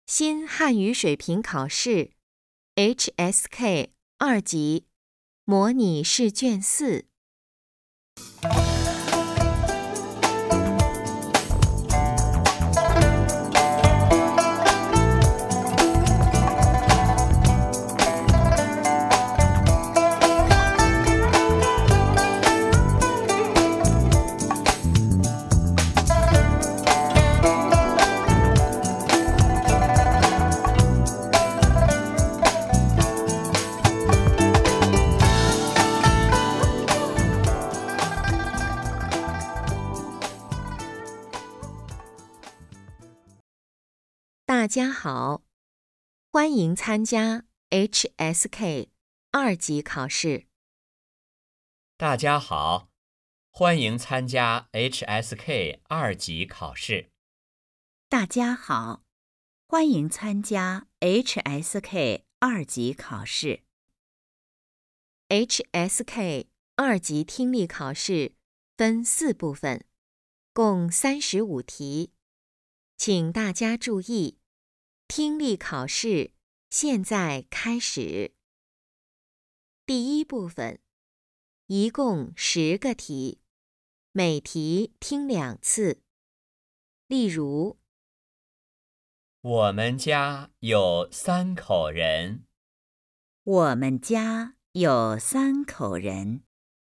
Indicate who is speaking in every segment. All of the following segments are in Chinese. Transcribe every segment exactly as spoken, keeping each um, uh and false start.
Speaker 1: 新汉语水平考试 H S K 二级模拟试卷四。大家好，欢迎参加 H S K 二级考试。
Speaker 2: 大家好，欢迎参加 H S K 二级考试。
Speaker 3: 大家好，欢迎参加 H S K 二级考试。
Speaker 1: H S K 二级听力考试分四部分，共三十五题，请大家注意，听力考试现在开始。第一部分，一共十个题，每题听两次。例如，
Speaker 2: 我们家有三口人。
Speaker 3: 我们家有三口人。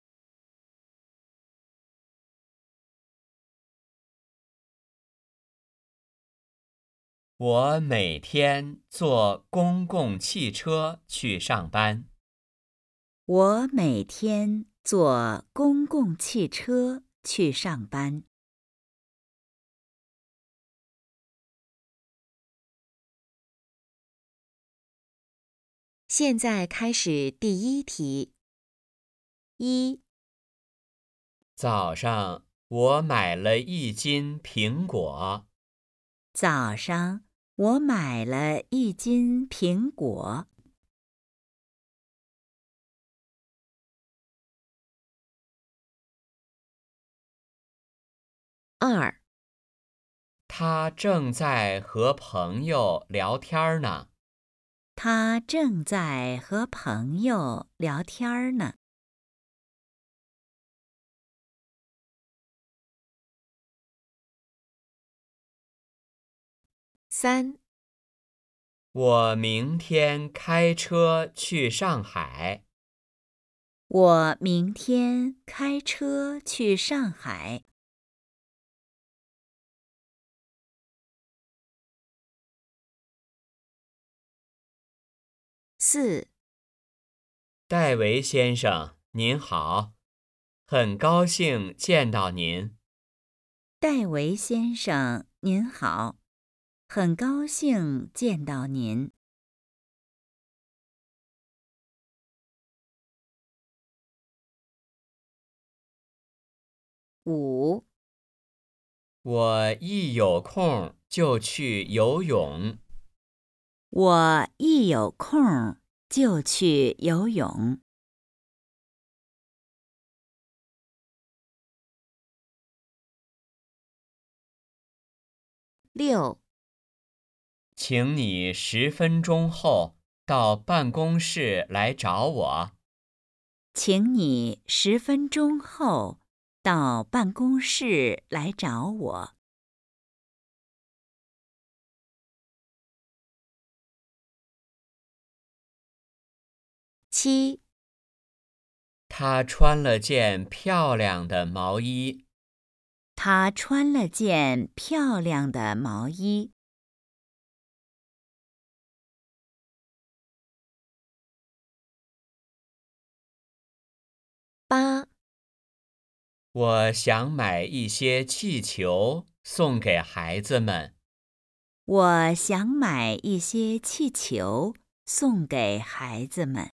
Speaker 2: 我每天坐公共汽车去上班。
Speaker 3: 我每天坐公共汽车去上班。
Speaker 1: 现在开始第一题。一、
Speaker 2: 早上我买了一斤苹果。
Speaker 3: 早上我买了一斤苹果。
Speaker 1: 二、
Speaker 2: 他正在和朋友聊天呢。
Speaker 3: 他正在和朋友聊天呢。
Speaker 1: 三、
Speaker 2: 我明天开车去上海。
Speaker 3: 我明天开车去上海。
Speaker 1: 四、
Speaker 2: 戴维先生，您好，很高兴见到您。
Speaker 3: 戴维先生，您好，很高兴见到您。
Speaker 1: 五、
Speaker 2: 我一有空就去游泳。
Speaker 3: 我一有空就去游泳。
Speaker 1: 六、
Speaker 2: 请你十分钟后到办公室来找我。
Speaker 3: 请你十分钟后到办公室来找我。
Speaker 1: 七、
Speaker 2: 他穿了件漂亮的毛衣。
Speaker 3: 他穿了件漂亮的毛衣。
Speaker 1: 八、
Speaker 2: 我想买一些气球送给孩子们。
Speaker 3: 我想买一些气球送给孩子们。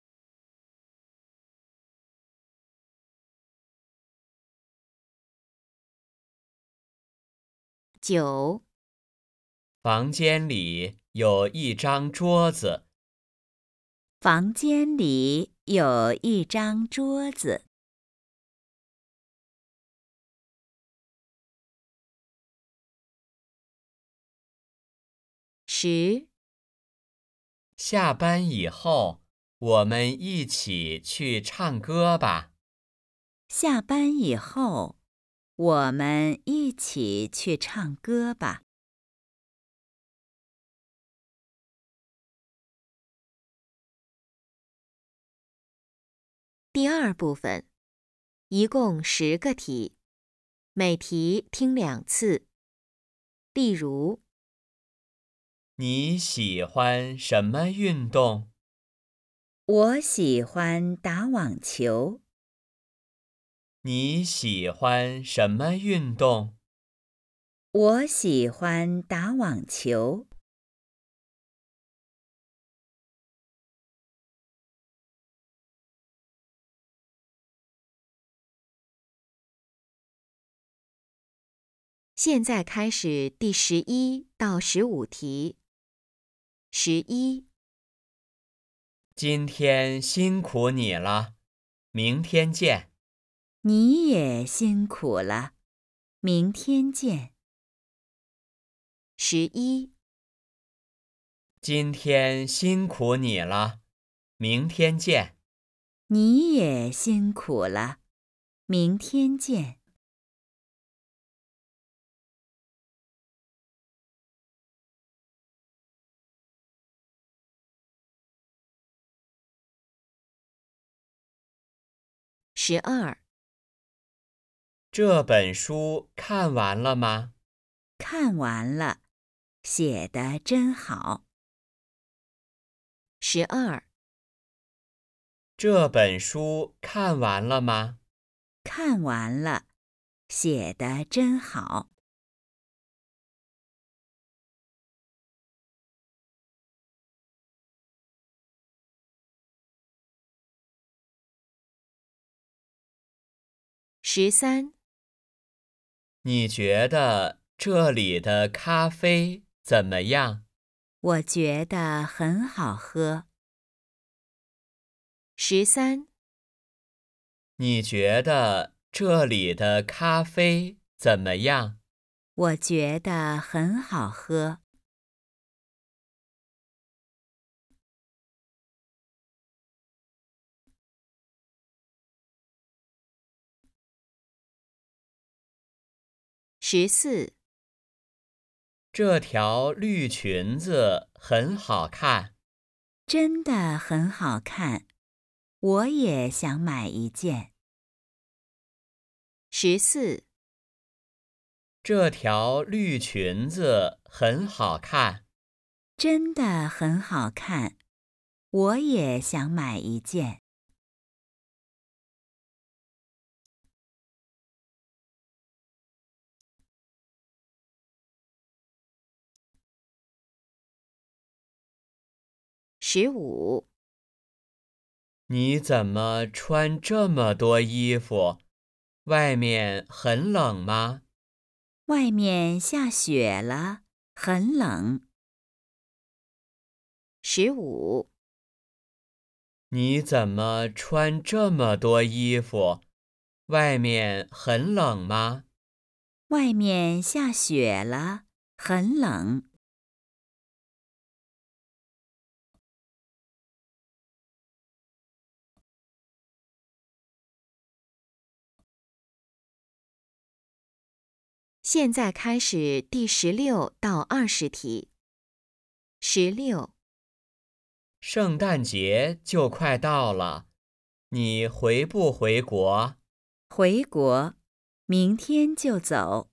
Speaker 1: 九、
Speaker 2: 房间里有一张桌子。
Speaker 3: 房间里有一张桌子。
Speaker 1: 十、
Speaker 2: 下班以后，我们一起去唱歌吧。
Speaker 3: 下班以后，我们一起去唱歌吧。
Speaker 1: 第二部分，一共十个题，每题听两次。例如，
Speaker 2: 你喜欢什么运动？
Speaker 3: 我喜欢打网球。
Speaker 2: 你喜欢什么运动？
Speaker 3: 我喜欢打网球。
Speaker 1: 现在开始第十一到十五题。十一，
Speaker 2: 今天辛苦你了，明天见。
Speaker 3: 你也辛苦了，明天见。
Speaker 1: 十一，
Speaker 2: 今天辛苦你了，明天见。
Speaker 3: 你也辛苦了，明天见。
Speaker 1: 十二，
Speaker 2: 这本书看完了吗？
Speaker 3: 看完了，写得真好。
Speaker 1: 十二，
Speaker 2: 这本书看完了吗？
Speaker 3: 看完了，写得真好。
Speaker 1: 十三，
Speaker 2: 你觉得这里的咖啡怎么样？
Speaker 3: 我觉得很好喝。
Speaker 1: 十三，
Speaker 2: 你觉得这里的咖啡怎么样？
Speaker 3: 我觉得很好喝。
Speaker 1: 十四，
Speaker 2: 这条绿裙子很好看。
Speaker 3: 真的很好看，我也想买一件。
Speaker 1: 十四，
Speaker 2: 这条绿裙子很好看。
Speaker 3: 真的很好看，我也想买一件。
Speaker 1: 十五，
Speaker 2: 你怎么穿这么多衣服？外面很冷吗？
Speaker 3: 外面下雪了，很冷。
Speaker 1: 十五，
Speaker 2: 你怎么穿这么多衣服？外面很冷吗？
Speaker 3: 外面下雪了，很冷。
Speaker 1: 现在开始第十六到二十题。十六，
Speaker 2: 圣诞节就快到了，你回不回国？
Speaker 3: 回国，明天就走。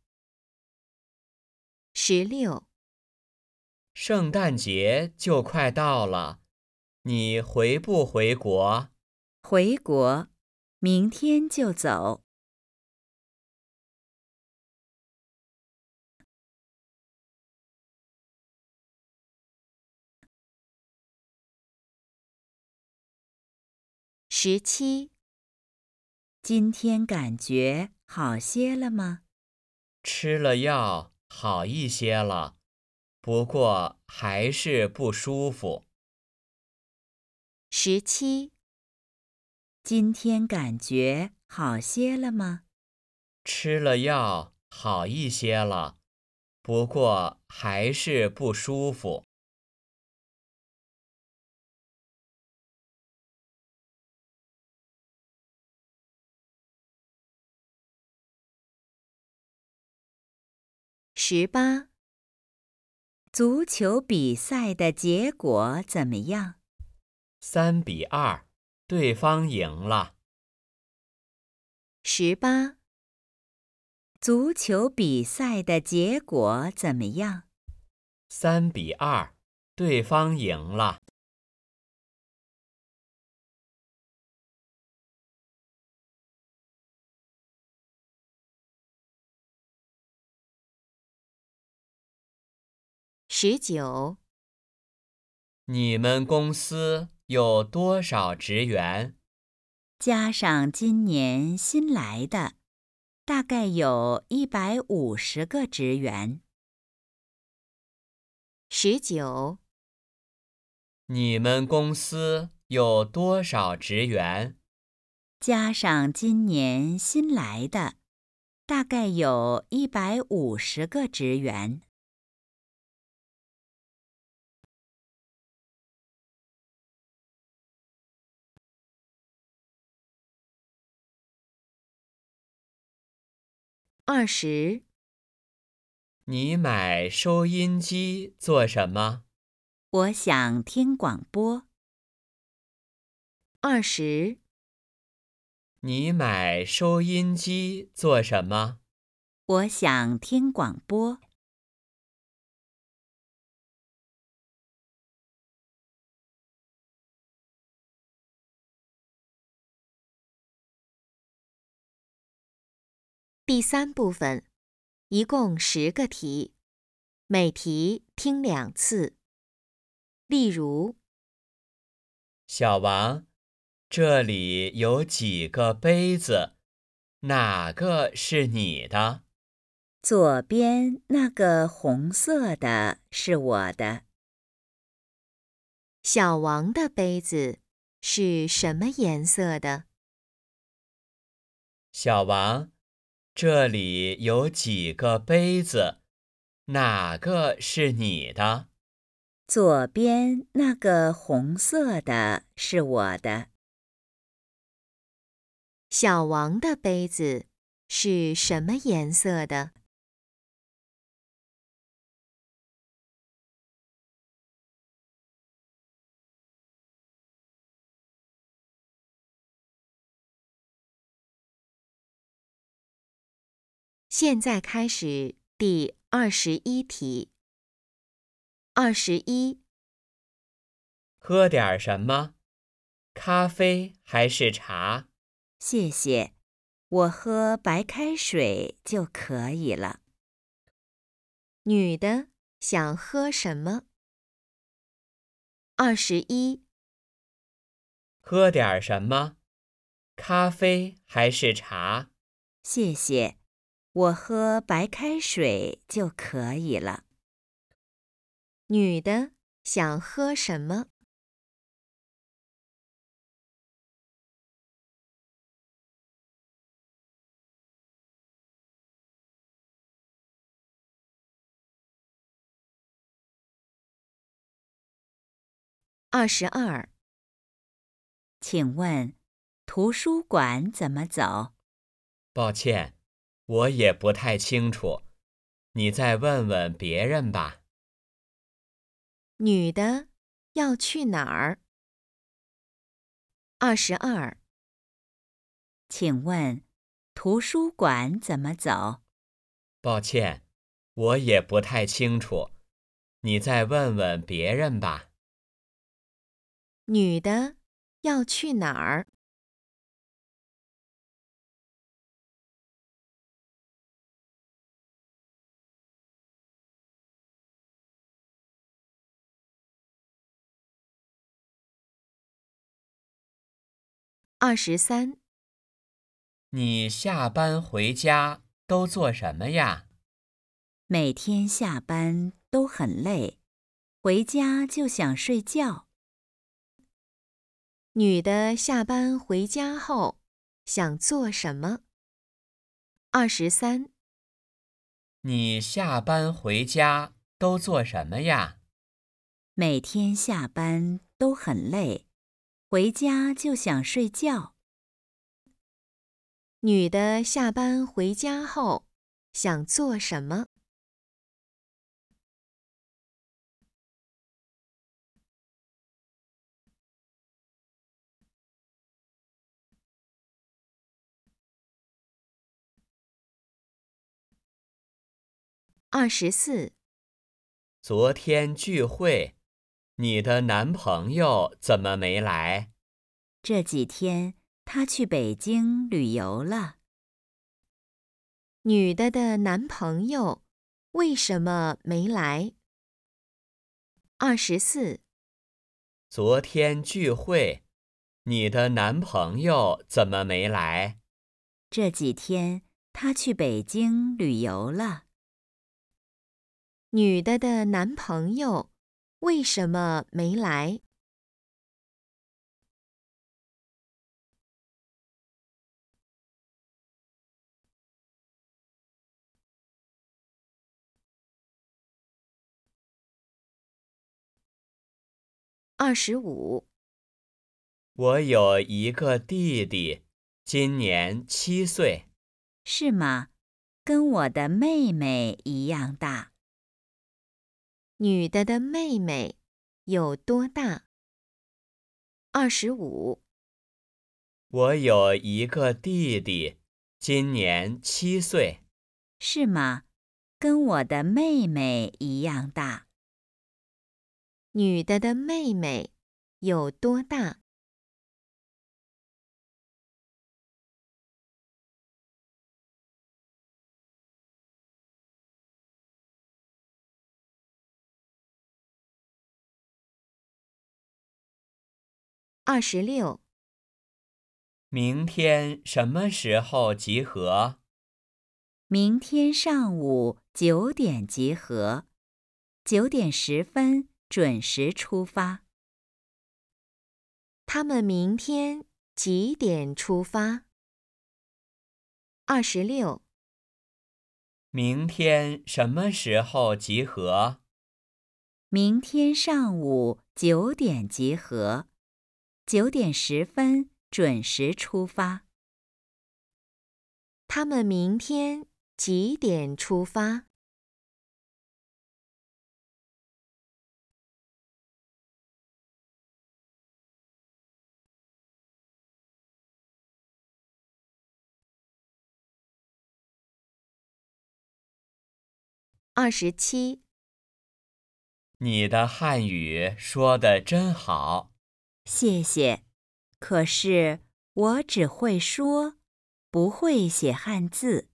Speaker 1: 十六，
Speaker 2: 圣诞节就快到了，你回不回国？
Speaker 3: 回国，明天就走。
Speaker 1: 十七，
Speaker 3: 今天感觉好些了吗？
Speaker 2: 吃了药好一些了，不过还是不舒服。
Speaker 1: 十七，
Speaker 3: 今天感觉好些了吗？
Speaker 2: 吃了药好一些了，不过还是不舒服。
Speaker 1: 十八，
Speaker 3: 足球比赛的结果怎么样？
Speaker 2: 三比二，对方赢了。
Speaker 1: 十八，
Speaker 3: 足球比赛的结果怎么样？
Speaker 2: 三比二，对方赢了。
Speaker 1: 十九，
Speaker 2: 你们公司有多少职员？
Speaker 3: 加上今年新来的，大概有一百五十个职员。
Speaker 1: 十九，
Speaker 2: 你们公司有多少职员？
Speaker 3: 加上今年新来的，大概有一百五十个职员。
Speaker 1: 二十，
Speaker 2: 你买收音机做什么？
Speaker 3: 我想听广播。
Speaker 1: 二十，
Speaker 2: 你买收音机做什么？
Speaker 3: 我想听广播。
Speaker 1: 第三部分，一共十个题，每题听两次。例如，
Speaker 2: 小王，这里有几个杯子，哪个是你的？
Speaker 3: 左边那个红色的是我的。
Speaker 1: 小王的杯子是什么颜色的？
Speaker 2: 小王，这里有几个杯子，哪个是你的？
Speaker 3: 左边那个红色的是我的。
Speaker 1: 小王的杯子是什么颜色的？现在开始第二十一题。二十一，
Speaker 2: 喝点什么？咖啡还是茶？
Speaker 3: 谢谢，我喝白开水就可以了。
Speaker 1: 女的想喝什么？二十一，
Speaker 2: 喝点什么？咖啡还是茶？
Speaker 3: 谢谢，我喝白开水就可以了。
Speaker 1: 女的想喝什么？二十二，
Speaker 3: 请问，图书馆怎么走？
Speaker 2: 抱歉，我也不太清楚，你再问问别人吧。
Speaker 1: 女的要去哪儿？二十二，
Speaker 3: 请问，图书馆怎么走？
Speaker 2: 抱歉，我也不太清楚，你再问问别人吧。
Speaker 1: 女的要去哪儿？二十三，
Speaker 2: 你下班回家都做什么呀？
Speaker 3: 每天下班都很累，回家就想睡觉。
Speaker 1: 女的下班回家后想做什么？二十三，
Speaker 2: 你下班回家都做什么呀？
Speaker 3: 每天下班都很累，回家就想睡觉。
Speaker 1: 女的下班回家后想做什么？ 二十四，
Speaker 2: 昨天聚会，你的男朋友怎么没来？
Speaker 3: 这几天他去北京旅游了。
Speaker 1: 女的的男朋友为什么没来？二十四，
Speaker 2: 昨天聚会，你的男朋友怎么没来？
Speaker 3: 这几天他去北京旅游了。
Speaker 1: 女的的男朋友为什么没来？二十五，
Speaker 2: 我有一个弟弟，今年七岁。
Speaker 3: 是吗？跟我的妹妹一样大。
Speaker 1: 女的的妹妹有多大？二十五，
Speaker 2: 我有一个弟弟，今年七岁。
Speaker 3: 是吗？跟我的妹妹一样大。
Speaker 1: 女的的妹妹有多大？二十六，
Speaker 2: 明天什么时候集合？
Speaker 3: 明天上午九点集合，九点十分准时出发。
Speaker 1: 他们明天几点出发？二十六，
Speaker 2: 明天什么时候集合？
Speaker 3: 明天上午九点集合，九点十分准时出发。
Speaker 1: 他们明天几点出发？二十七，
Speaker 2: 你的汉语说得真好。
Speaker 3: 谢谢。可是我只会说，不会写汉字。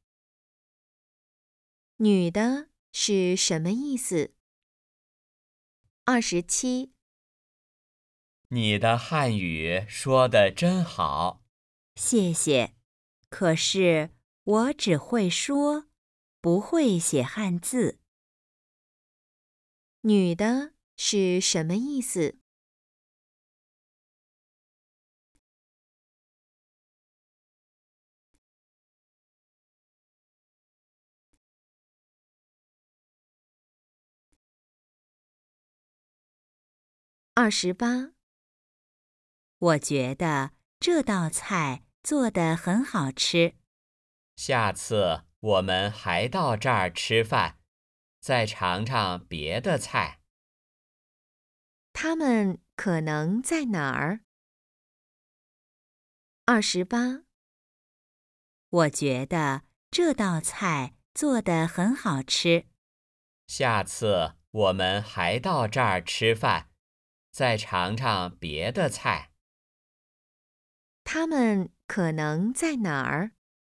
Speaker 1: 女的是什么意思？二十七，
Speaker 2: 你的汉语说得真好。
Speaker 3: 谢谢。可是我只会说，不会写汉字。
Speaker 1: 女的是什么意思？二十八，
Speaker 3: 我觉得这道菜做得很好吃。
Speaker 2: 下次我们还到这儿吃饭，再尝尝别的菜。
Speaker 1: 他们可能在哪儿？二十八，
Speaker 3: 我觉得这道菜做得很好吃。
Speaker 2: 下次我们还到这儿吃饭，再尝尝别的菜。
Speaker 1: 他们可能在哪儿？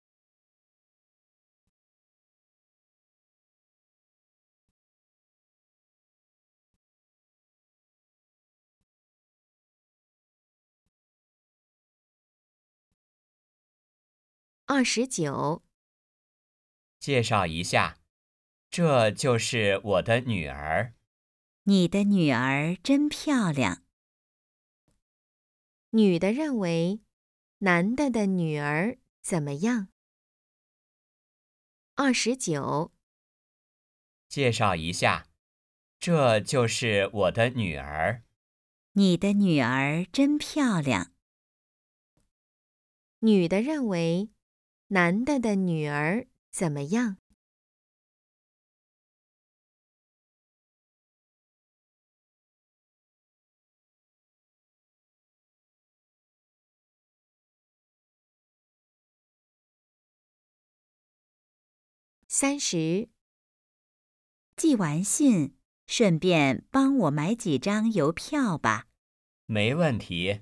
Speaker 1: 二十九，
Speaker 2: 介绍一下，这就是我的女儿。
Speaker 3: 你的女儿真漂亮。
Speaker 1: 女的认为男的的女儿怎么样？二十九，
Speaker 2: 介绍一下，这就是我的女儿。
Speaker 3: 你的女儿真漂亮。
Speaker 1: 女的认为男的的女儿怎么样？三十。
Speaker 3: 寄完信，顺便帮我买几张邮票吧。
Speaker 2: 没问题。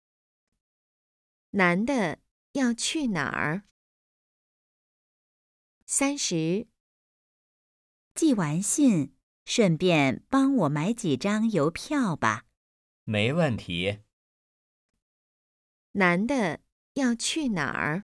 Speaker 1: 男的要去哪儿？三十。
Speaker 3: 寄完信，顺便帮我买几张邮票吧。
Speaker 2: 没问题。
Speaker 1: 男的要去哪儿？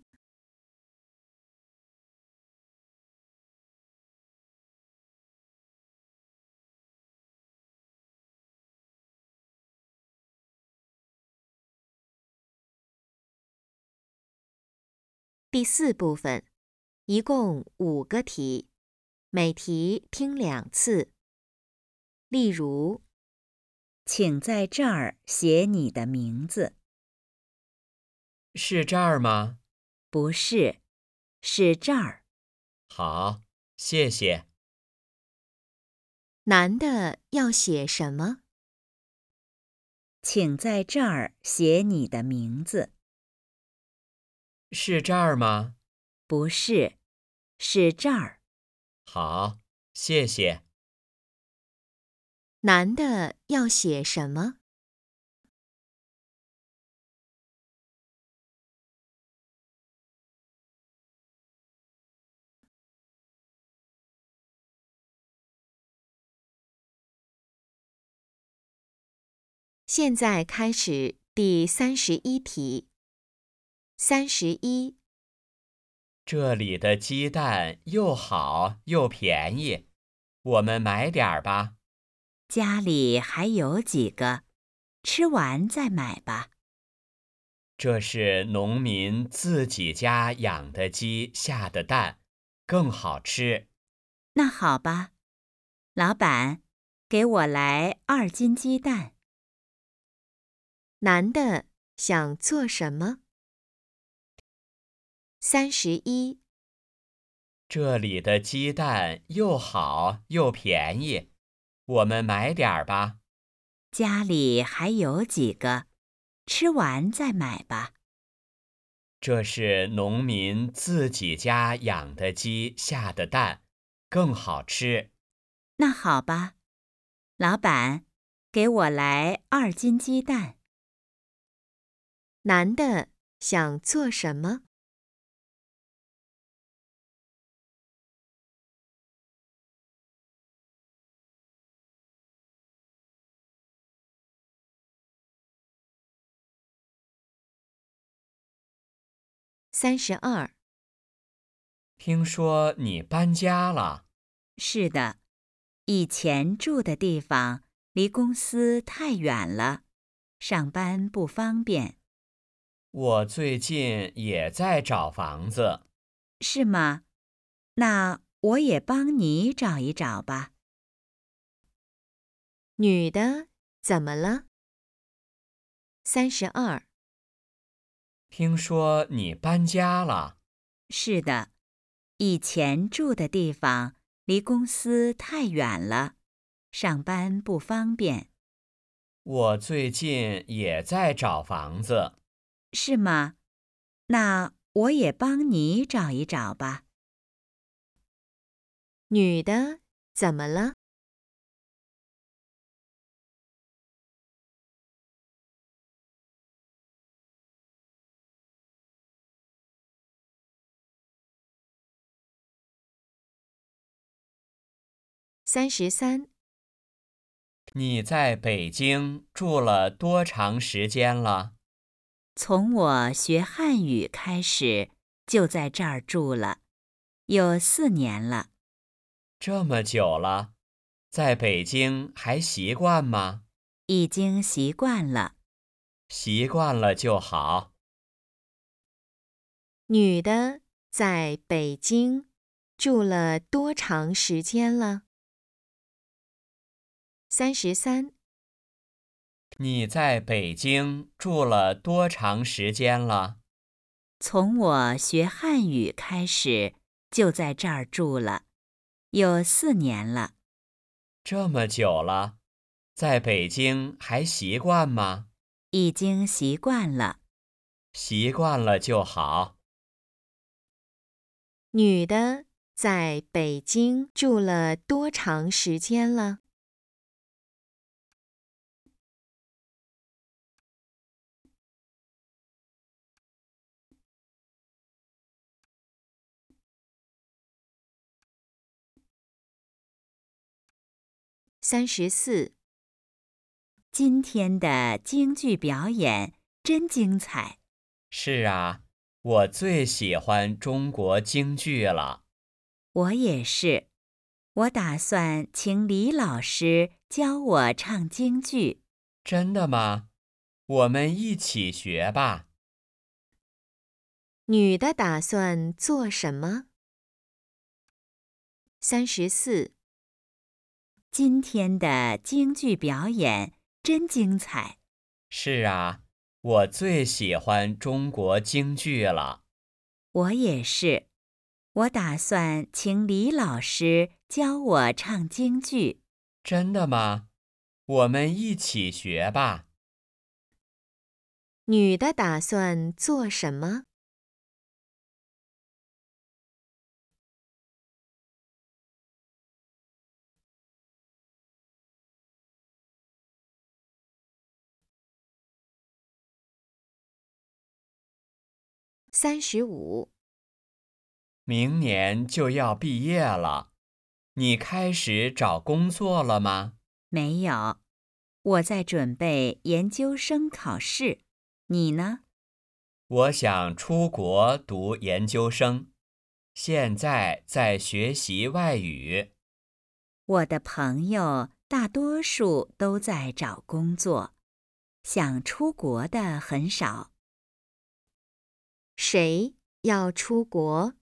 Speaker 1: 第四部分，一共五个题，每题听两次。例如，
Speaker 3: 请在这儿写你的名字。
Speaker 2: 是这儿吗？
Speaker 3: 不是，是这儿。
Speaker 2: 好，谢谢。
Speaker 1: 男的要写什么？
Speaker 3: 请在这儿写你的名字。
Speaker 2: 是这儿吗？
Speaker 3: 不是，是这儿。
Speaker 2: 好，谢谢。
Speaker 1: 男的要写什么？现在开始第三十一题。三十一，
Speaker 2: 这里的鸡蛋又好又便宜，我们买点儿吧。
Speaker 3: 家里还有几个，吃完再买吧。
Speaker 2: 这是农民自己家养的鸡下的蛋，更好吃。
Speaker 3: 那好吧，老板，给我来二斤鸡蛋。
Speaker 1: 男的想做什么？三十一，
Speaker 2: 这里的鸡蛋又好又便宜，我们买点儿吧。
Speaker 3: 家里还有几个，吃完再买吧。
Speaker 2: 这是农民自己家养的鸡下的蛋，更好吃。
Speaker 3: 那好吧，老板，给我来二斤鸡蛋。
Speaker 1: 男的想做什么？三十二，
Speaker 2: 听说你搬家了？
Speaker 3: 是的，以前住的地方离公司太远了，上班不方便。
Speaker 2: 我最近也在找房子。
Speaker 3: 是吗？那我也帮你找一找吧。
Speaker 1: 女的怎么了？三十二，
Speaker 2: 听说你搬家了？
Speaker 3: 是的，以前住的地方离公司太远了，上班不方便。
Speaker 2: 我最近也在找房子。
Speaker 3: 是吗？那我也帮你找一找吧。
Speaker 1: 女的怎么了？三十三，
Speaker 2: 你在北京住了多长时间了？
Speaker 3: 从我学汉语开始，就在这儿住了，有四年了。
Speaker 2: 这么久了，在北京还习惯吗？
Speaker 3: 已经习惯了。
Speaker 2: 习惯了就好。
Speaker 1: 女的在北京住了多长时间了？三十三，
Speaker 2: 你在北京住了多长时间了？
Speaker 3: 从我学汉语开始，就在这儿住了，有四年了。
Speaker 2: 这么久了，在北京还习惯吗？
Speaker 3: 已经习惯了。
Speaker 2: 习惯了就好。
Speaker 1: 女的在北京住了多长时间了？三十四。
Speaker 3: 今天的京剧表演真精彩。
Speaker 2: 是啊，我最喜欢中国京剧了。
Speaker 3: 我也是。我打算请李老师教我唱京剧。
Speaker 2: 真的吗？我们一起学吧。
Speaker 1: 女的打算做什么？三十四。
Speaker 3: 今天的京剧表演真精彩。
Speaker 2: 是啊，我最喜欢中国京剧了。
Speaker 3: 我也是。我打算请李老师教我唱京剧。
Speaker 2: 真的吗？我们一起学吧。
Speaker 1: 女的打算做什么？三十五。
Speaker 2: 明年就要毕业了，你开始找工作了吗？
Speaker 3: 没有，我在准备研究生考试。你呢？
Speaker 2: 我想出国读研究生，现在在学习外语。
Speaker 3: 我的朋友大多数都在找工作，想出国的很少。
Speaker 1: 谁要出国？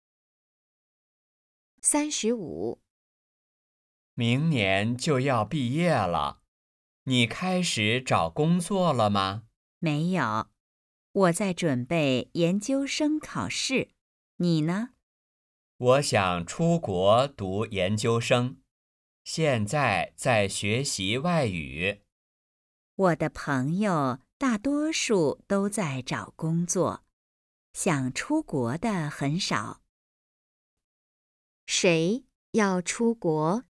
Speaker 1: 三十五。
Speaker 2: 明年就要毕业了，你开始找工作了吗？
Speaker 3: 没有，我在准备研究生考试。你呢？
Speaker 2: 我想出国读研究生，现在在学习外语。
Speaker 3: 我的朋友大多数都在找工作，想出国的很少。
Speaker 1: 谁要出国？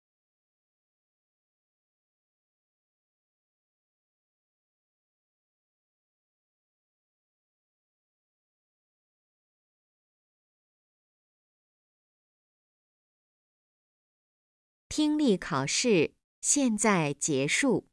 Speaker 1: 听力考试现在结束。